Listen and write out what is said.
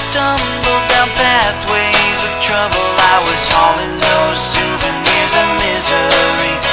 stumbled down pathways of trouble. I was hauling those souvenirs of misery.